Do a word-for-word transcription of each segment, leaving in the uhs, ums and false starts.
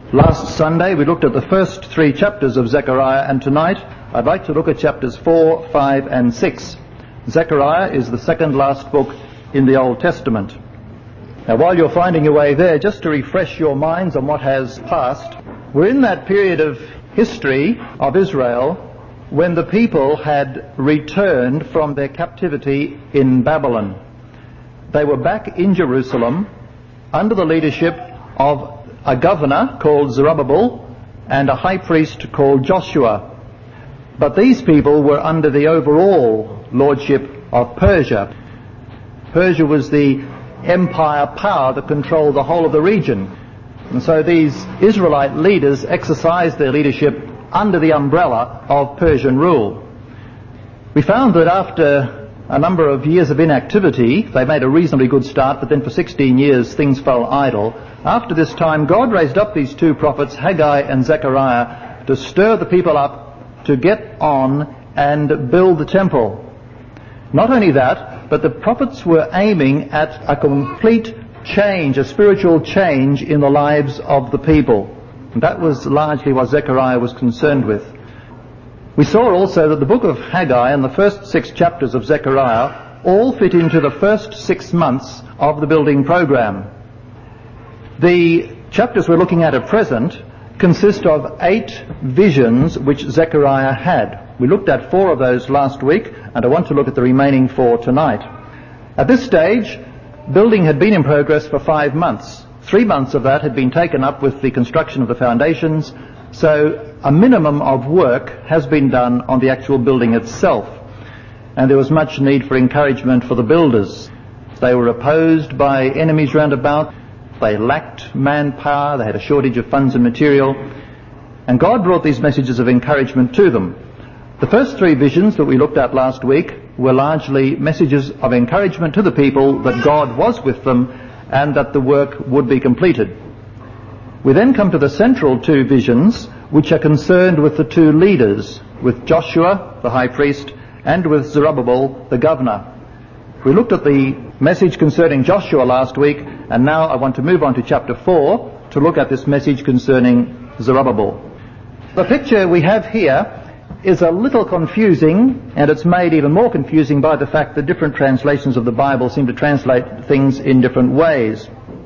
Last Sunday we looked at the first three chapters of Zechariah, and tonight I'd like to look at chapters four, five and six. Zechariah is the second last book in the Old Testament. Now while you're finding your way there, just to refresh your minds on what has passed, we're in that period of history of Israel when the people had returned from their captivity in Babylon. They were back in Jerusalem under the leadership of a governor called Zerubbabel and a high priest called Joshua. But these people were under the overall lordship of Persia. Persia was the empire power that controlled the whole of the region. And so these Israelite leaders exercised their leadership under the umbrella of Persian rule. We found that after a number of years of inactivity, they made a reasonably good start, but then for sixteen years things fell idle. After this time, God raised up these two prophets, Haggai and Zechariah, to stir the people up to get on and build the temple. Not only that, but the prophets were aiming at a complete change, a spiritual change in the lives of the people. And that was largely what Zechariah was concerned with. We saw also that the book of Haggai and the first six chapters of Zechariah all fit into the first six months of the building program. The chapters we're looking at at present consist of eight visions which Zechariah had. We looked at four of those last week, and I want to look at the remaining four tonight. At this stage, building had been in progress for five months. Three months of that had been taken up with the construction of the foundations, so a minimum of work has been done on the actual building itself. And there was much need for encouragement for the builders. They were opposed by enemies round about. They lacked manpower. They had a shortage of funds and material. And God brought these messages of encouragement to them. The first three visions that we looked at last week were largely messages of encouragement to the people that God was with them and that the work would be completed. We then come to the central two visions, which are concerned with the two leaders, with Joshua, the high priest, and with Zerubbabel, the governor. We looked at the message concerning Joshua last week, and now I want to move on to chapter four to look at this message concerning Zerubbabel. The picture we have here is a little confusing, and it's made even more confusing by the fact that different translations of the Bible seem to translate things in different ways.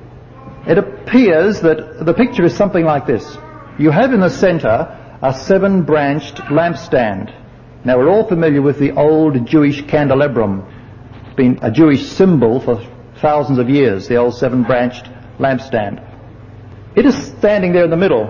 It appears that the picture is something like this. You have in the center a seven-branched lampstand. Now we're all familiar with the old Jewish candelabrum. It's been a Jewish symbol for thousands of years, the old seven-branched lampstand. It is standing there in the middle.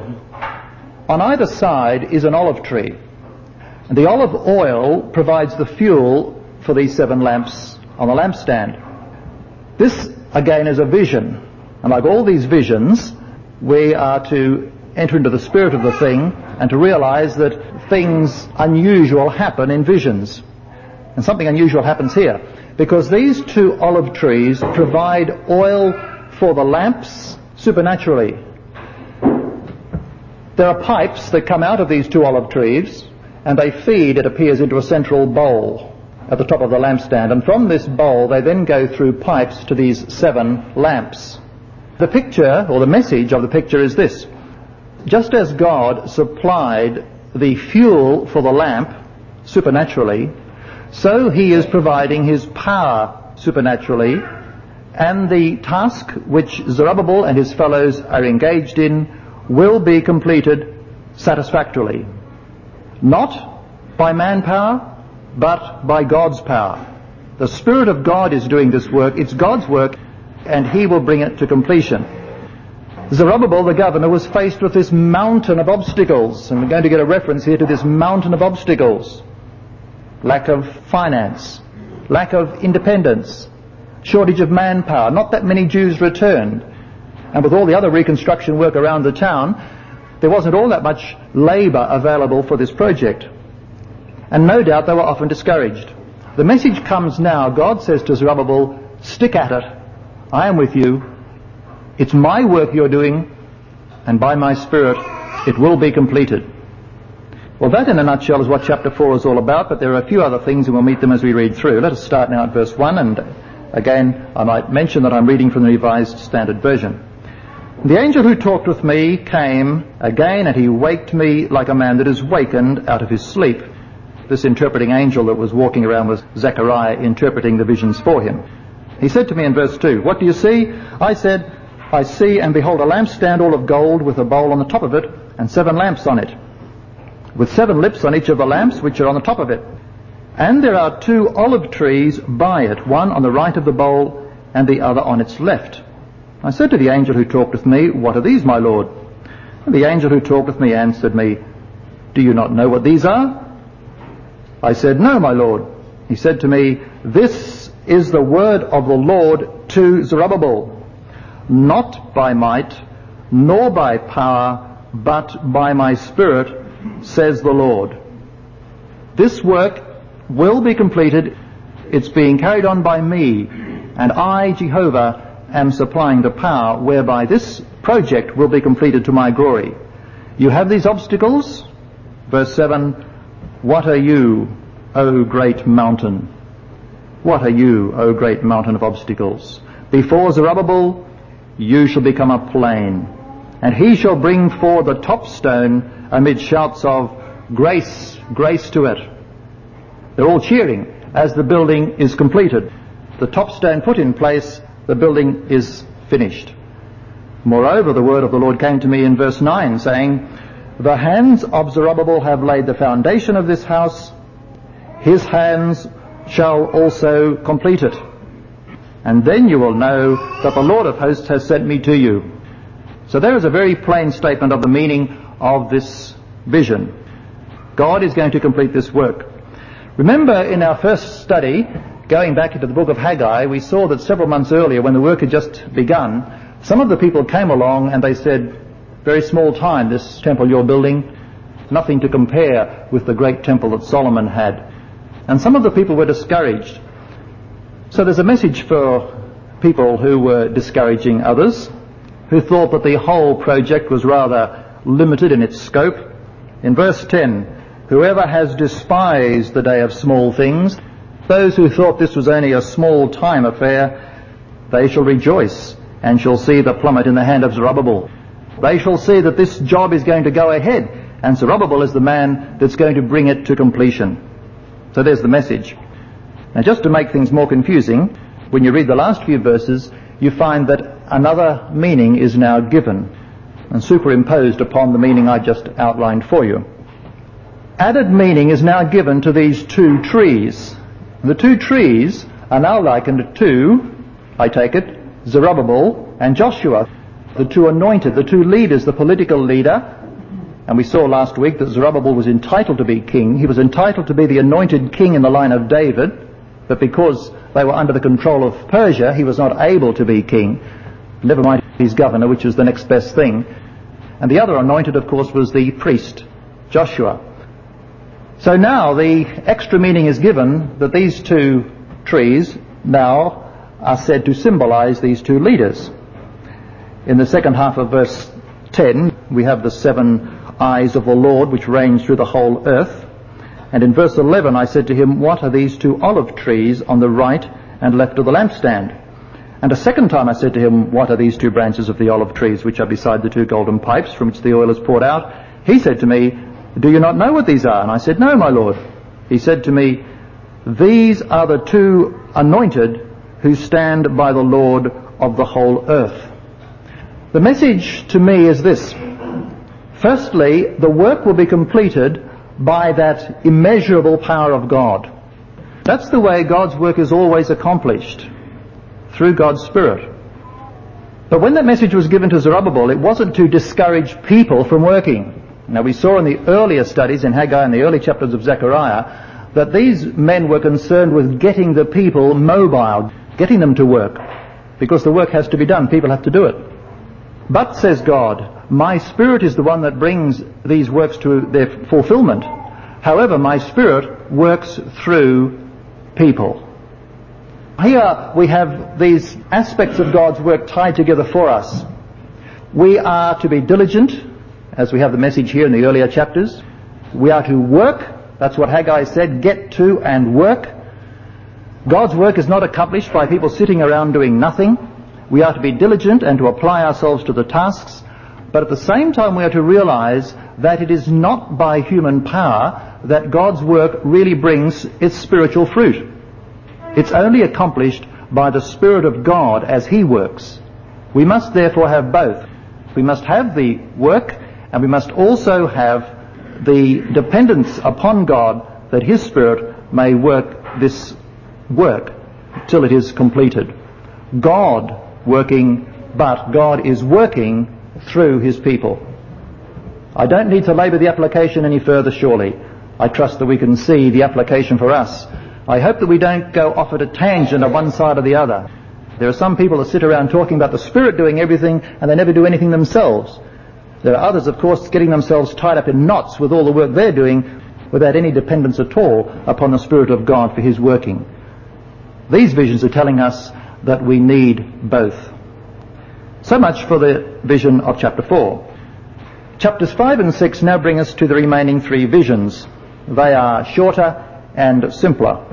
On either side is an olive tree. And the olive oil provides the fuel for these seven lamps on the lampstand. This, again, is a vision. And like all these visions, we are to enter into the spirit of the thing and to realize that things unusual happen in visions. And something unusual happens here, because these two olive trees provide oil for the lamps supernaturally. There are pipes that come out of these two olive trees, and they feed, it appears, into a central bowl at the top of the lampstand. And from this bowl they then go through pipes to these seven lamps. The picture, or the message of the picture, is this. Just as God supplied the fuel for the lamp supernaturally, so he is providing his power supernaturally, and the task which Zerubbabel and his fellows are engaged in will be completed satisfactorily. Not by manpower, but by God's power. The Spirit of God is doing this work. It's God's work, and he will bring it to completion. Zerubbabel, the governor, was faced with this mountain of obstacles, and we're going to get a reference here to this mountain of obstacles. Lack of finance, lack of independence, shortage of manpower, not that many Jews returned. And with all the other reconstruction work around the town, there wasn't all that much labour available for this project. And no doubt they were often discouraged. The message comes now. God says to Zerubbabel, stick at it. I am with you. It's my work you're doing, and by my Spirit it will be completed. Well, that in a nutshell is what chapter four is all about, but there are a few other things and we'll meet them as we read through. Let us start now at verse one, and again I might mention that I'm reading from the Revised Standard Version. The angel who talked with me came again, and he waked me like a man that is wakened out of his sleep. This interpreting angel that was walking around was Zechariah, interpreting the visions for him. He said to me in verse two, "What do you see?" I said, "I see, and behold, a lampstand all of gold with a bowl on the top of it, and seven lamps on it, with seven lips on each of the lamps which are on the top of it. And there are two olive trees by it, one on the right of the bowl and the other on its left." I said to the angel who talked with me, "What are these, my Lord?" And the angel who talked with me answered me, "Do you not know what these are?" I said, "No, my Lord." He said to me, "This is the word of the Lord to Zerubbabel, not by might, nor by power, but by my Spirit, says the Lord." This work will be completed. It's being carried on by me, and I, Jehovah, am supplying the power whereby this project will be completed to my glory. You have these obstacles. Verse seven, "What are you, O great mountain? What are you, O great mountain of obstacles? Before Zerubbabel you shall become a plain, and he shall bring forth the top stone amid shouts of grace, grace to it." They're all cheering as the building is completed. The top stone put in place, the building is finished. Moreover, the word of the Lord came to me in verse nine, saying, "The hands of Zerubbabel have laid the foundation of this house. His hands shall also complete it. And then you will know that the Lord of hosts has sent me to you." So there is a very plain statement of the meaning of this vision. God is going to complete this work. Remember, in our first study, going back into the book of Haggai, we saw that several months earlier, when the work had just begun, some of the people came along and they said, "Very small time, this temple you're building, nothing to compare with the great temple that Solomon had." And some of the people were discouraged. So there's a message for people who were discouraging others, who thought that the whole project was rather limited in its scope. In verse ten, "Whoever has despised the day of small things, those who thought this was only a small time affair, they shall rejoice and shall see the plummet in the hand of Zerubbabel." They shall see that this job is going to go ahead, and Zerubbabel is the man that's going to bring it to completion. So there's the message. Now, just to make things more confusing, when you read the last few verses, you find that another meaning is now given and superimposed upon the meaning I just outlined for you. Added meaning is now given to these two trees. The two trees are now likened to, I take it, Zerubbabel and Joshua, the two anointed, the two leaders, the political leader. And we saw last week that Zerubbabel was entitled to be king. He was entitled to be the anointed king in the line of David, but because they were under the control of Persia, he was not able to be king. Never mind his governor, which is the next best thing. And the other anointed, of course, was the priest, Joshua. So now the extra meaning is given that these two trees now are said to symbolize these two leaders. In the second half of verse ten, we have the seven eyes of the Lord which reign through the whole earth. And in verse eleven I said to him, "What are these two olive trees on the right and left of the lampstand?" And a second time I said to him, "What are these two branches of the olive trees which are beside the two golden pipes from which the oil is poured out?" He said to me, "Do you not know what these are?" And I said, "No, my Lord." He said to me, "These are the two anointed who stand by the Lord of the whole earth." The message to me is this. Firstly, the work will be completed by that immeasurable power of God. That's the way God's work is always accomplished, through God's Spirit. But when that message was given to Zerubbabel, it wasn't to discourage people from working. Now, we saw in the earlier studies in Haggai and the early chapters of Zechariah that these men were concerned with getting the people mobile, getting them to work, because the work has to be done. People have to do it. But, says God, my Spirit is the one that brings these works to their fulfillment. However, my Spirit works through people. Here we have these aspects of God's work tied together for us. We are to be diligent, as we have the message here in the earlier chapters. We are to work. That's what Haggai said, get to and work. God's work is not accomplished by people sitting around doing nothing. We are to be diligent and to apply ourselves to the tasks, but at the same time we are to realize that it is not by human power that God's work really brings its spiritual fruit. It's only accomplished by the Spirit of God as He works. We must therefore have both. We must have the work, and we must also have the dependence upon God that His Spirit may work this work till it is completed. God working, but God is working through His people. I don't need to labour the application any further, surely. I trust that we can see the application for us. I hope that we don't go off at a tangent on one side or the other. There are some people that sit around talking about the Spirit doing everything and they never do anything themselves. There are others, of course, getting themselves tied up in knots with all the work they're doing without any dependence at all upon the Spirit of God for His working. These visions are telling us that we need both. So much for the vision of chapter four. Chapters five and six now bring us to the remaining three visions. They are shorter and simpler.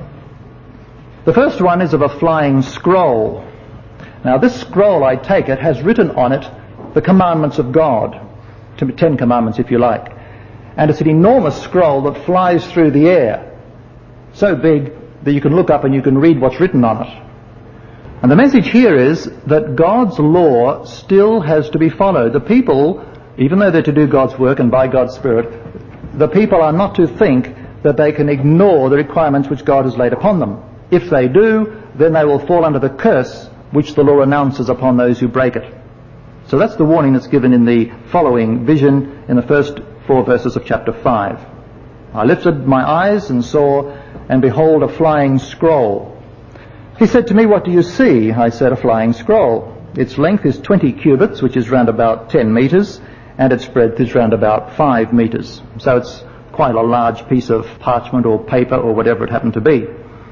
The first one is of a flying scroll. Now this scroll, I take it, has written on it the commandments of God, Ten Commandments if you like. And it's an enormous scroll that flies through the air, so big that you can look up and you can read what's written on it. And the message here is that God's law still has to be followed. The people, even though they're to do God's work and by God's Spirit, the people are not to think that they can ignore the requirements which God has laid upon them. If they do, then they will fall under the curse which the law announces upon those who break it. So that's the warning that's given in the following vision in the first four verses of chapter five. I lifted my eyes and saw, and behold, a flying scroll. He said to me, "What do you see?" I said, "A flying scroll. Its length is twenty cubits, which is round about ten metres, and its breadth is round about five metres." So it's quite a large piece of parchment or paper or whatever it happened to be.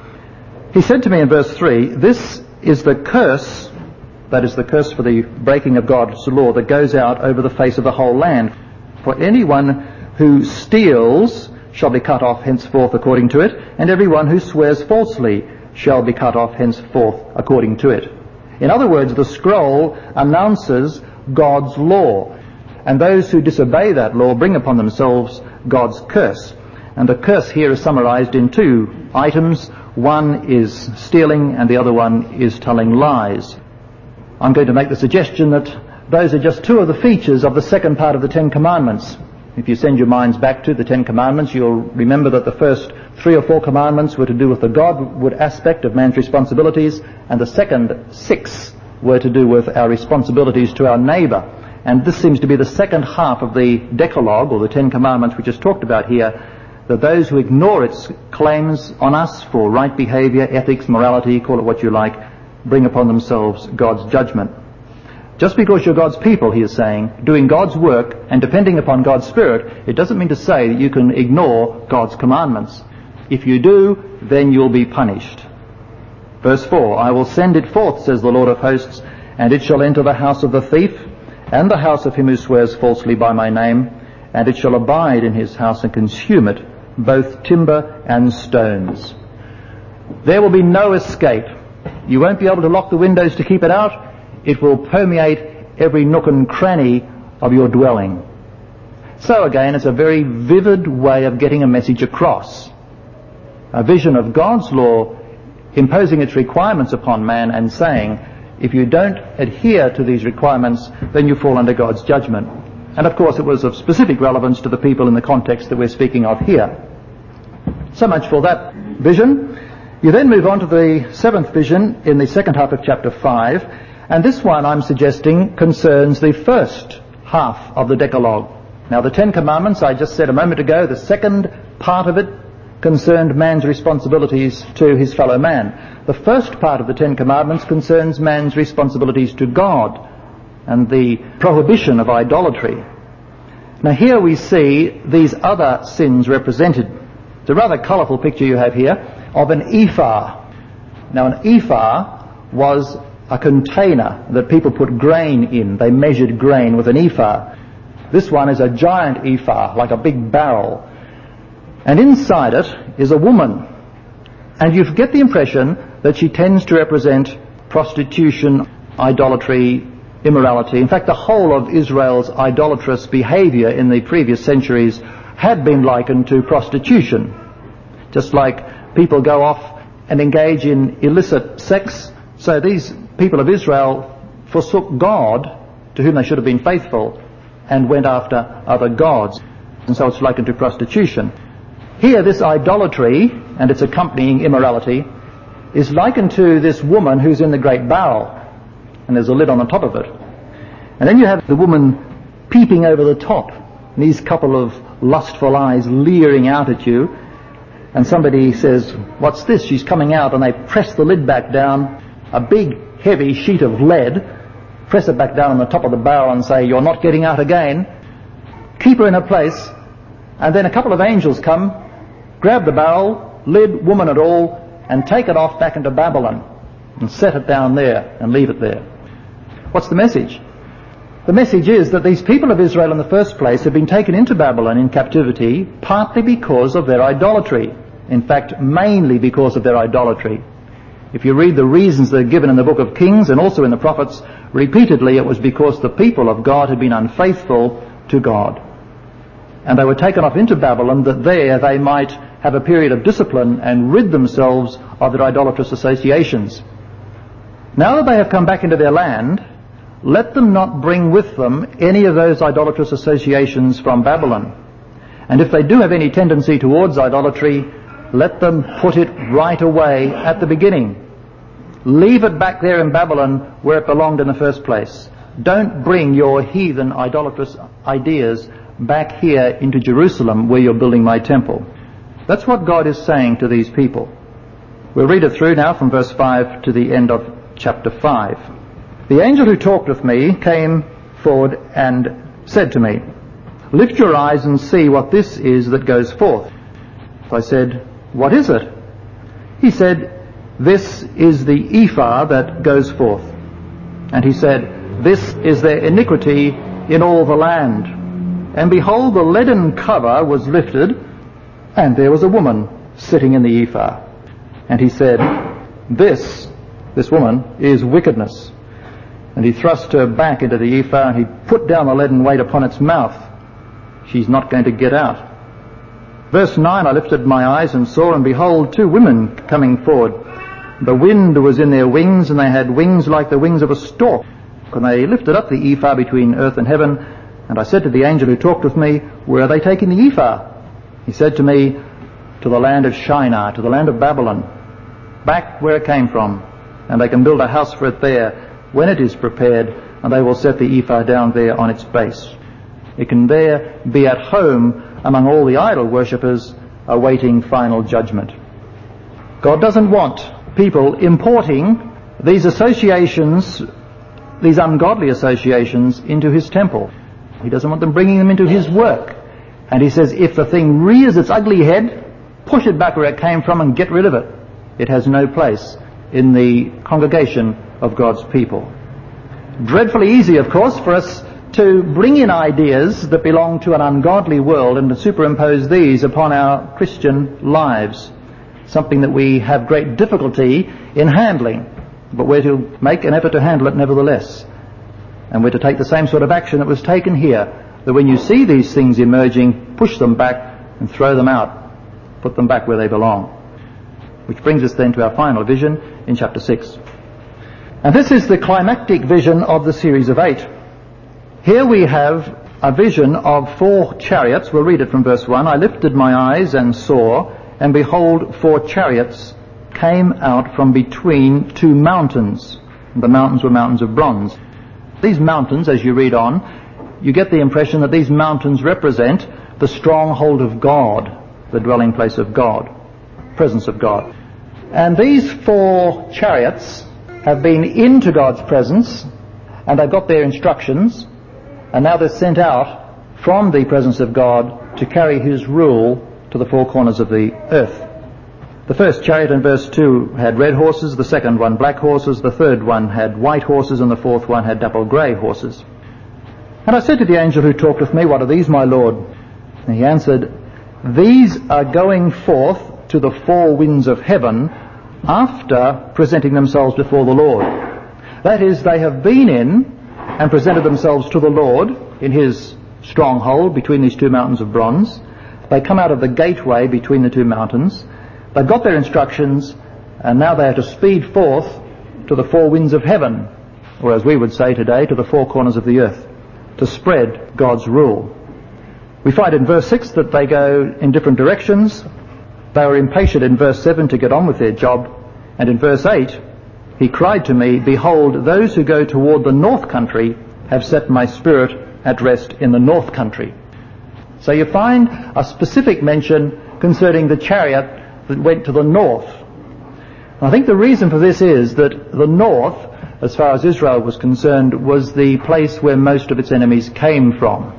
He said to me in verse three, "This is the curse," that is the curse for the breaking of God's law, "that goes out over the face of the whole land. For anyone who steals shall be cut off henceforth according to it, and everyone who swears falsely shall be cut off henceforth according to it." In other words, the scroll announces God's law, and those who disobey that law bring upon themselves God's curse. And the curse here is summarized in two items. One is stealing and the other one is telling lies. I'm going to make the suggestion that those are just two of the features of the second part of the Ten Commandments. If you send your minds back to the Ten Commandments, you'll remember that the first three or four commandments were to do with the Godward aspect of man's responsibilities, and the second six were to do with our responsibilities to our neighbour. And this seems to be the second half of the Decalogue, or the Ten Commandments, which is talked about here, that those who ignore its claims on us for right behaviour, ethics, morality, call it what you like, bring upon themselves God's judgment. Just because you're God's people, he is saying, doing God's work and depending upon God's Spirit, it doesn't mean to say that you can ignore God's commandments. If you do, then you'll be punished. Verse four, "I will send it forth, says the Lord of hosts, and it shall enter the house of the thief, and the house of him who swears falsely by my name, and it shall abide in his house and consume it, both timber and stones." There will be no escape. You won't be able to lock the windows to keep it out. It will permeate every nook and cranny of your dwelling. So again, it's a very vivid way of getting a message across. A vision of God's law imposing its requirements upon man and saying, if you don't adhere to these requirements, then you fall under God's judgment. And of course it was of specific relevance to the people in the context that we're speaking of here. So much for that vision. You then move on to the seventh vision in the second half of chapter five, and this one, I'm suggesting, concerns the first half of the Decalogue. Now the Ten Commandments, I just said a moment ago, the second part of it concerned man's responsibilities to his fellow man. The first part of the Ten Commandments concerns man's responsibilities to God and the prohibition of idolatry. Now here we see these other sins represented. It's a rather colourful picture you have here of an ephah. Now an ephah was a container that people put grain in. They measured grain with an ephah. This one is a giant ephah, like a big barrel. And inside it is a woman. And you get the impression that she tends to represent prostitution idolatry, immorality. In fact, the whole of Israel's idolatrous behavior in the previous centuries had been likened to prostitution. Just like people go off and engage in illicit sex, so these people of Israel forsook God, to whom they should have been faithful, and went after other gods. And so it's likened to prostitution. Here, this idolatry and its accompanying immorality is likened to this woman who's in the great barrel, and there's a lid on the top of it. And then you have the woman peeping over the top, and these couple of lustful eyes leering out at you, and somebody says, "What's this?" She's coming out, and they press the lid back down, a big heavy sheet of lead, press it back down on the top of the barrel and say, "You're not getting out again." Keep her in her place, and then a couple of angels come, grab the barrel, lid, woman and all, and take it off back into Babylon and set it down there and leave it there. What's the message? The message is that these people of Israel in the first place have been taken into Babylon in captivity partly because of their idolatry. In fact, mainly because of their idolatry. If you read the reasons that are given in the book of Kings and also in the prophets, repeatedly it was because the people of God had been unfaithful to God. And they were taken off into Babylon that there they might have a period of discipline and rid themselves of their idolatrous associations. Now that they have come back into their land, let them not bring with them any of those idolatrous associations from Babylon. And if they do have any tendency towards idolatry, let them put it right away at the beginning. Leave it back there in Babylon where it belonged in the first place. Don't bring your heathen idolatrous ideas back here into Jerusalem where you're building my temple. That's what God is saying to these people. We'll read it through now from verse five to the end of chapter five. The angel who talked with me came forward and said to me, "Lift your eyes and see what this is that goes forth." I said, "What is it?" He said, "This is the ephah that goes forth." And he said, "This is their iniquity in all the land." And behold, the leaden cover was lifted, and there was a woman sitting in the ephah. And he said, This, this woman, is wickedness. And he thrust her back into the ephah, and he put down the leaden weight upon its mouth. She's not going to get out. Verse nine, I lifted my eyes and saw, and behold, two women coming forward. The wind was in their wings, and they had wings like the wings of a stork. And they lifted up the ephah between earth and heaven. And I said to the angel who talked with me, "Where are they taking the ephah?" He said to me, "To the land of Shinar, to the land of Babylon, back where it came from. And they can build a house for it there when it is prepared, and they will set the ephah down there on its base. It can there be at home among all the idol worshippers awaiting final judgment." God doesn't want people importing these associations, these ungodly associations, into his temple. He doesn't want them bringing them into his work. And he says, if the thing rears its ugly head, push it back where it came from and get rid of it. It has no place in the congregation of God's people. Dreadfully easy, of course, for us to bring in ideas that belong to an ungodly world and to superimpose these upon our Christian lives. Something that we have great difficulty in handling, but we're to make an effort to handle it nevertheless. And we're to take the same sort of action that was taken here, that when you see these things emerging, push them back and throw them out, put them back where they belong. Which brings us then to our final vision in chapter six. And this is the climactic vision of the series of eight. Here we have a vision of four chariots. We'll read it from verse one. I lifted my eyes and saw, and behold, four chariots came out from between two mountains. The mountains were mountains of bronze. These mountains, as you read on, you get the impression that these mountains represent the stronghold of God, the dwelling place of God, presence of God. And these four chariots have been into God's presence, and they've got their instructions, and now they're sent out from the presence of God to carry his rule to the four corners of the earth. The first chariot in verse two had red horses, the second one black horses, the third one had white horses, and the fourth one had dapple grey horses. And I said to the angel who talked with me, "What are these, my Lord?" And he answered, "These are going forth to the four winds of heaven after presenting themselves before the Lord." That is, they have been in and presented themselves to the Lord in his stronghold between these two mountains of bronze. They come out of the gateway between the two mountains. They've got their instructions, and now they are to speed forth to the four winds of heaven, or as we would say today, to the four corners of the earth, to spread God's rule. We find in verse six that they go in different directions. They were impatient in verse seven to get on with their job, and in verse eight, he cried to me, "Behold, those who go toward the north country have set my spirit at rest in the north country." So you find a specific mention concerning the chariot that went to the north. I think the reason for this is that the north, as far as Israel was concerned, was the place where most of its enemies came from.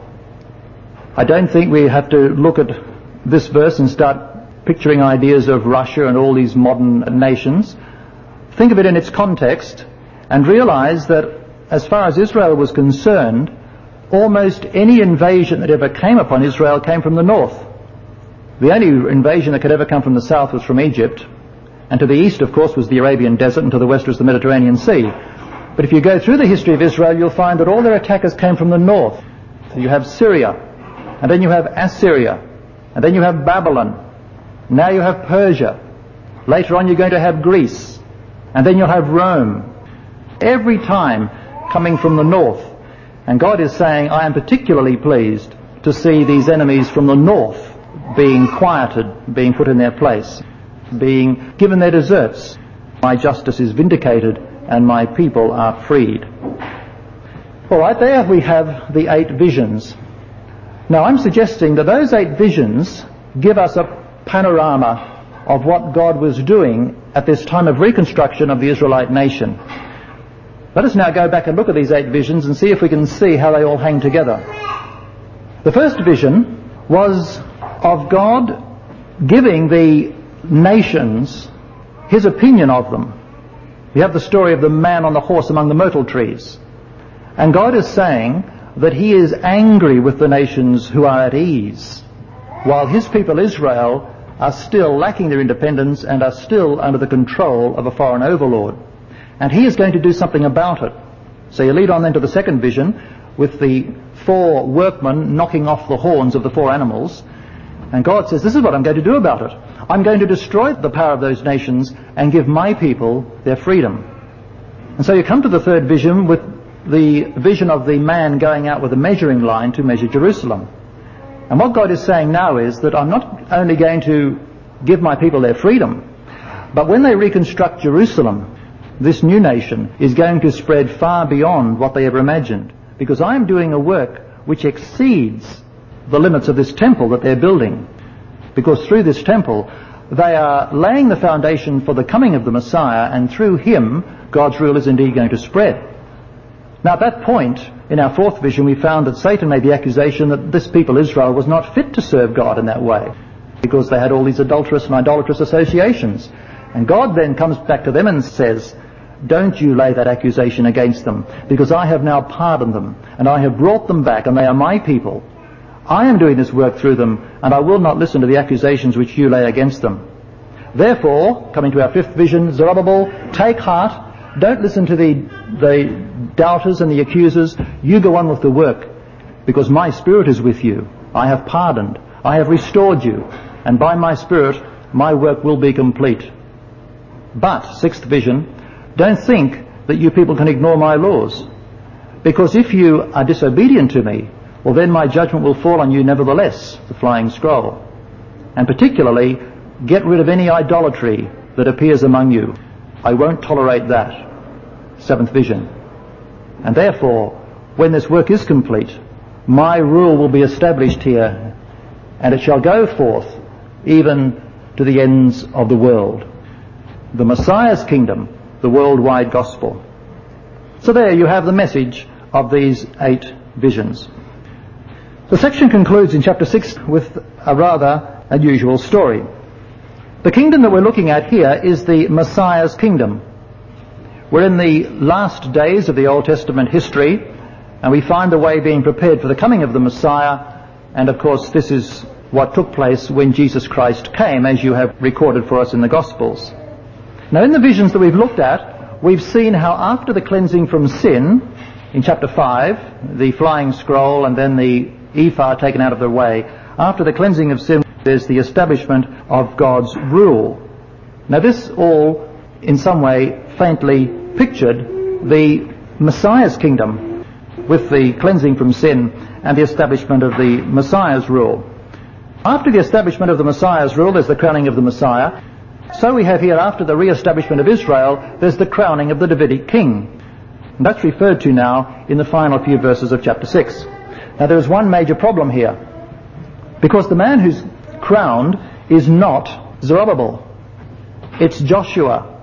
I don't think we have to look at this verse and start picturing ideas of Russia and all these modern nations. Think of it in its context and realize that as far as Israel was concerned, almost any invasion that ever came upon Israel came from the north. The only invasion that could ever come from the south was from Egypt, and to the east, of course, was the Arabian desert, and to the west was the Mediterranean Sea. But if you go through the history of Israel, you'll find that all their attackers came from the north. So you have Syria, and then you have Assyria, and then you have Babylon. Now you have Persia. Later on you're going to have Greece, and then you'll have Rome. Every time coming from the north. And God is saying, I am particularly pleased to see these enemies from the north being quieted, being put in their place, being given their deserts. My justice is vindicated and my people are freed. All right, there we have the eight visions. Now I'm suggesting that those eight visions give us a panorama of what God was doing at this time of reconstruction of the Israelite nation. Let us now go back and look at these eight visions and see if we can see how they all hang together. The first vision was of God giving the nations his opinion of them. We have the story of the man on the horse among the myrtle trees. And God is saying that he is angry with the nations who are at ease, while his people Israel are still lacking their independence and are still under the control of a foreign overlord. And he is going to do something about it. So you lead on then to the second vision with the four workmen knocking off the horns of the four animals. And God says, this is what I'm going to do about it. I'm going to destroy the power of those nations and give my people their freedom. And so you come to the third vision with the vision of the man going out with a measuring line to measure Jerusalem. And what God is saying now is that I'm not only going to give my people their freedom, but when they reconstruct Jerusalem, this new nation is going to spread far beyond what they ever imagined, because I am doing a work which exceeds the limits of this temple that they're building, because through this temple they are laying the foundation for the coming of the Messiah, and through him God's rule is indeed going to spread. Now at that point in our fourth vision we found that Satan made the accusation that this people Israel was not fit to serve God in that way, because they had all these adulterous and idolatrous associations. And God then comes back to them and says, don't you lay that accusation against them, because I have now pardoned them, and I have brought them back, and they are my people. I am doing this work through them, and I will not listen to the accusations which you lay against them. Therefore, coming to our fifth vision, Zerubbabel, take heart, don't listen to the, the doubters and the accusers, you go on with the work, because my Spirit is with you. I have pardoned, I have restored you, and by my Spirit my work will be complete. But, sixth vision, don't think that you people can ignore my laws, because if you are disobedient to me, well then my judgment will fall on you nevertheless, the flying scroll. And particularly, get rid of any idolatry that appears among you. I won't tolerate that. Seventh vision. And therefore, when this work is complete, my rule will be established here, and it shall go forth even to the ends of the world. The Messiah's kingdom, the worldwide gospel. So there you have the message of these eight visions. The section concludes in chapter six with a rather unusual story. The kingdom that we're looking at here is the Messiah's kingdom. We're in the last days of the Old Testament history, and we find the way being prepared for the coming of the Messiah, and of course this is what took place when Jesus Christ came, as you have recorded for us in the Gospels. Now in the visions that we've looked at, we've seen how after the cleansing from sin, in chapter five, the flying scroll and then the ephah taken out of the way, after the cleansing of sin, there's the establishment of God's rule. Now this all, in some way, faintly pictured the Messiah's kingdom with the cleansing from sin and the establishment of the Messiah's rule. After the establishment of the Messiah's rule, there's the crowning of the Messiah. So we have here, after the re-establishment of Israel, there's the crowning of the Davidic king. And that's referred to now in the final few verses of chapter six. Now there is one major problem here, because the man who's crowned is not Zerubbabel. It's Joshua.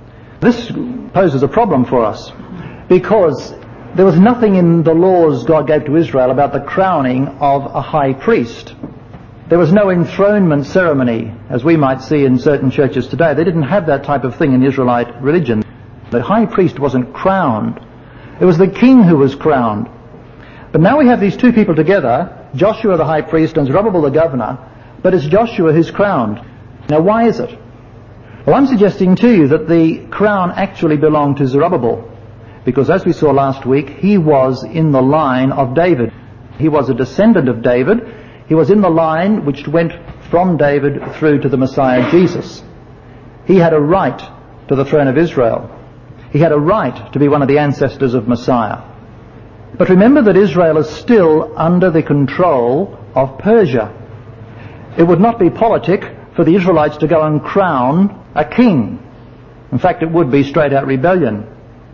This poses a problem for us, because there was nothing in the laws God gave to Israel about the crowning of a high priest. There was no enthronement ceremony, as we might see in certain churches today. They didn't have that type of thing in the Israelite religion. The high priest wasn't crowned. It was the king who was crowned. But now we have these two people together, Joshua the high priest and Zerubbabel the governor, but it's Joshua who's crowned. Now why is it? Well, I'm suggesting to you that the crown actually belonged to Zerubbabel, because as we saw last week, he was in the line of David. He was a descendant of David. He was in the line which went from David through to the Messiah Jesus. He had a right to the throne of Israel. He had a right to be one of the ancestors of Messiah. But remember that Israel is still under the control of Persia. It would not be politic for the Israelites to go and crown a king. In fact, it would be straight out rebellion.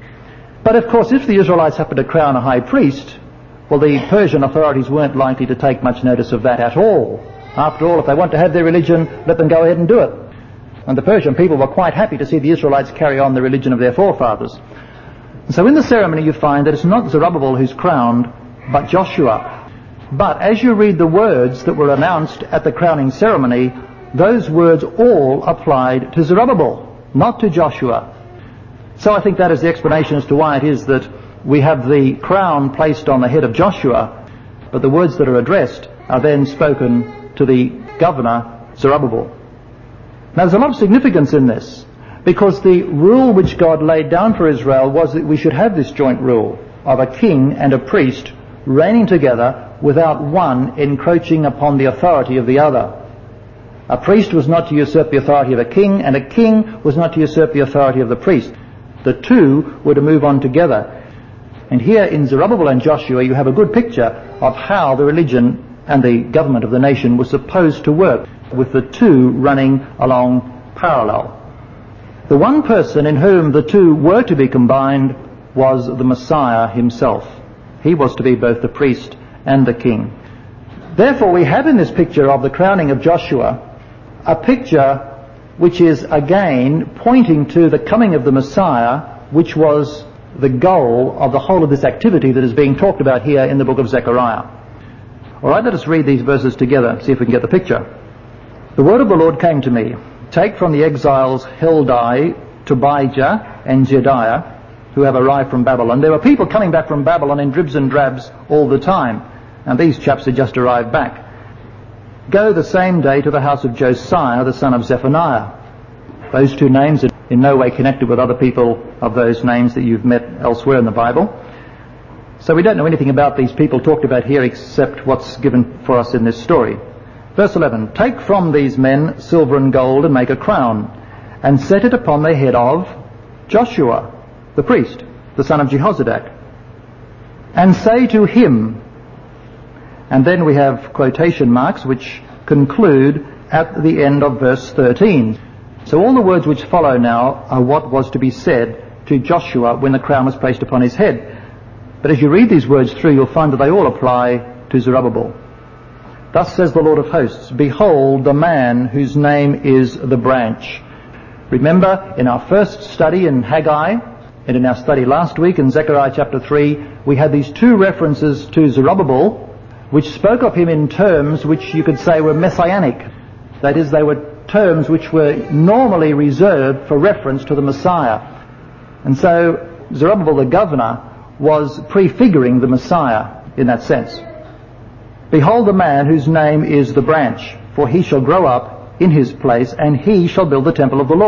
But of course, if the Israelites happened to crown a high priest, well, the Persian authorities weren't likely to take much notice of that at all. After all, if they want to have their religion, let them go ahead and do it. And the Persian people were quite happy to see the Israelites carry on the religion of their forefathers. And so in the ceremony you find that it's not Zerubbabel who's crowned, but Joshua. But as you read the words that were announced at the crowning ceremony, those words all applied to Zerubbabel, not to Joshua. So I think that is the explanation as to why it is that we have the crown placed on the head of Joshua, but the words that are addressed are then spoken to the governor, Zerubbabel. Now there's a lot of significance in this, because the rule which God laid down for Israel was that we should have this joint rule of a king and a priest reigning together without one encroaching upon the authority of the other. A priest was not to usurp the authority of a king, and a king was not to usurp the authority of the priest. The two were to move on together. And here in Zerubbabel and Joshua you have a good picture of how the religion and the government of the nation was supposed to work, with the two running along parallel. The one person in whom the two were to be combined was the Messiah himself. He was to be both the priest and the king. Therefore we have in this picture of the crowning of Joshua a picture which is again pointing to the coming of the Messiah, which was the goal of the whole of this activity that is being talked about here in the book of Zechariah. All right, let us read these verses together, see if we can get the picture. The word of the Lord came to me, take from the exiles Heldai, Tobijah, and Jedaiah, who have arrived from Babylon. There were people coming back from Babylon in dribs and drabs all the time, and these chaps had just arrived back. Go the same day to the house of Josiah, the son of Zephaniah. Those two names are in no way connected with other people of those names that you've met elsewhere in the Bible. So we don't know anything about these people talked about here except what's given for us in this story. Verse eleven, take from these men silver and gold and make a crown, and set it upon the head of Joshua, the priest, the son of Jehozadak, and say to him, and then we have quotation marks which conclude at the end of verse thirteen. So all the words which follow now are what was to be said to Joshua when the crown was placed upon his head. But as you read these words through, you'll find that they all apply to Zerubbabel. Thus says the Lord of hosts, behold the man whose name is the branch. Remember, in our first study in Haggai, and in our study last week in Zechariah chapter three, we had these two references to Zerubbabel, which spoke of him in terms which you could say were messianic. That is, they were terms which were normally reserved for reference to the Messiah. And so Zerubbabel the governor was prefiguring the Messiah in that sense. Behold the man whose name is the branch, for he shall grow up in his place, and he shall build the temple of the Lord.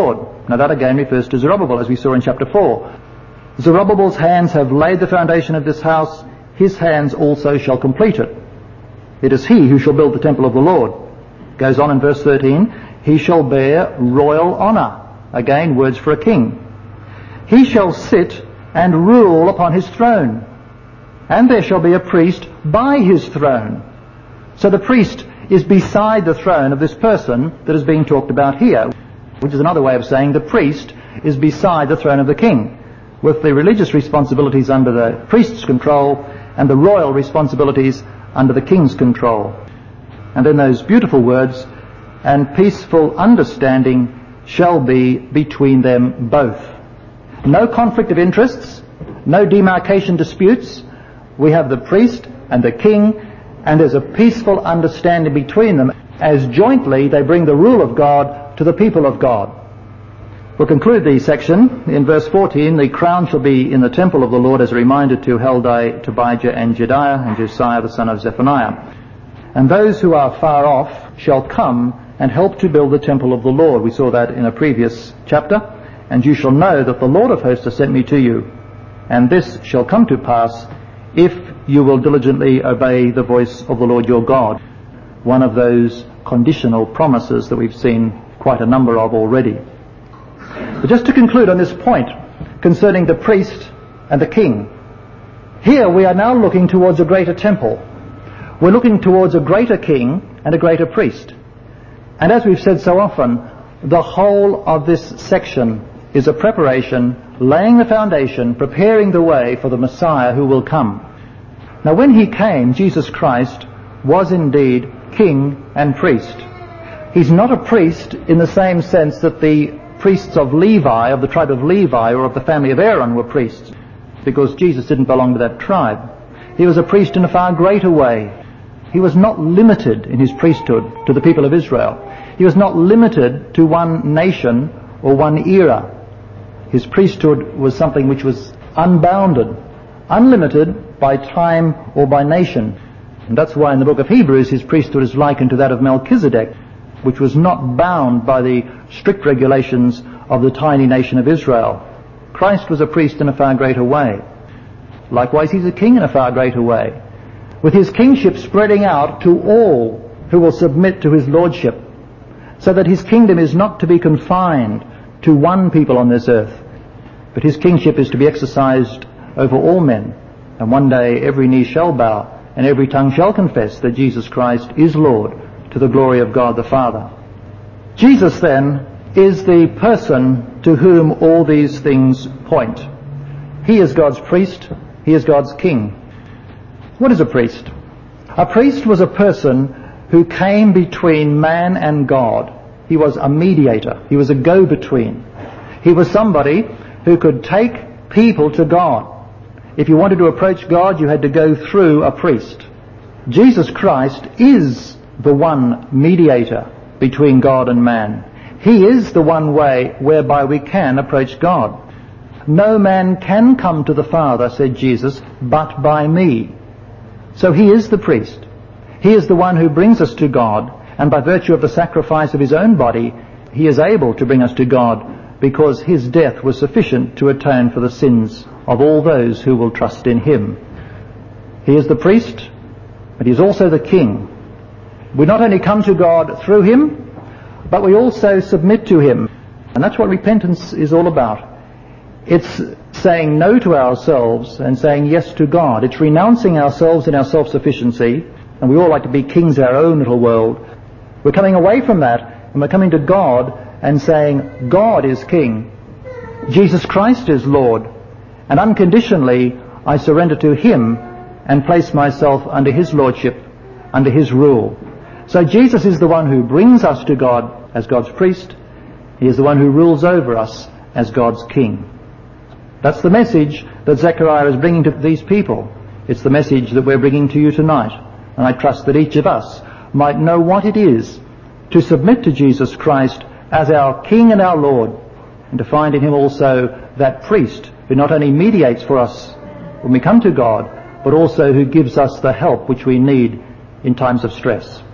Now that again refers to Zerubbabel, as we saw in chapter four. Zerubbabel's hands have laid the foundation of this house, his hands also shall complete it. It is he who shall build the temple of the Lord. Goes on in verse thirteen, he shall bear royal honour. Again, words for a king. He shall sit and rule upon his throne, and there shall be a priest by his throne. So the priest is beside the throne of this person that is being talked about here, which is another way of saying the priest is beside the throne of the king, with the religious responsibilities under the priest's control and the royal responsibilities under the king's control. And then those beautiful words, and peaceful understanding shall be between them both. No conflict of interests, no demarcation disputes. We have the priest and the king, and there's a peaceful understanding between them as jointly they bring the rule of God to the people of God. We'll conclude the section in verse fourteen. The crown shall be in the temple of the Lord as a reminder to Heldai, Tobijah and Jedaiah and Josiah the son of Zephaniah. And those who are far off shall come and help to build the temple of the Lord. We saw that in a previous chapter. And you shall know that the Lord of hosts has sent me to you. And this shall come to pass if you will diligently obey the voice of the Lord your God. One of those conditional promises that we've seen quite a number of already. But just to conclude on this point concerning the priest and the king, here we are now looking towards a greater temple. We're looking towards a greater king and a greater priest. And as we've said so often, the whole of this section is a preparation, laying the foundation, preparing the way for the Messiah who will come. Now when he came, Jesus Christ was indeed king and priest. He's not a priest in the same sense that the priests of Levi, of the tribe of Levi, or of the family of Aaron were priests, because Jesus didn't belong to that tribe. He was a priest in a far greater way. He was not limited in his priesthood to the people of Israel. He was not limited to one nation or one era. His priesthood was something which was unbounded, unlimited by time or by nation. And that's why in the book of Hebrews his priesthood is likened to that of Melchizedek, which was not bound by the strict regulations of the tiny nation of Israel. Christ was a priest in a far greater way. Likewise, he's a king in a far greater way, with his kingship spreading out to all who will submit to his lordship, so that his kingdom is not to be confined to one people on this earth, but his kingship is to be exercised over all men. And one day every knee shall bow and every tongue shall confess that Jesus Christ is Lord, to the glory of God the Father. Jesus then is the person to whom all these things point. He is God's priest. He is God's king. What is a priest? A priest was a person who came between man and God. He was a mediator. He was a go-between. He was somebody who could take people to God. If you wanted to approach God, you had to go through a priest. Jesus Christ is the one mediator between God and man. He is the one way whereby we can approach God. No man can come to the Father, said Jesus, but by me. So he is the priest. He is the one who brings us to God, and by virtue of the sacrifice of his own body, he is able to bring us to God, because his death was sufficient to atone for the sins of all those who will trust in him. He is the priest, but he is also the king. We not only come to God through him, but we also submit to him. And that's what repentance is all about. It's saying no to ourselves and saying yes to God. It's renouncing ourselves and our self-sufficiency, and we all like to be kings in our own little world. We're coming away from that, and we're coming to God and saying, God is king. Jesus Christ is Lord. And unconditionally, I surrender to him and place myself under his lordship, under his rule. So Jesus is the one who brings us to God as God's priest. He is the one who rules over us as God's king. That's the message that Zechariah is bringing to these people. It's the message that we're bringing to you tonight. And I trust that each of us might know what it is to submit to Jesus Christ as our King and our Lord, and to find in him also that priest who not only mediates for us when we come to God, but also who gives us the help which we need in times of stress.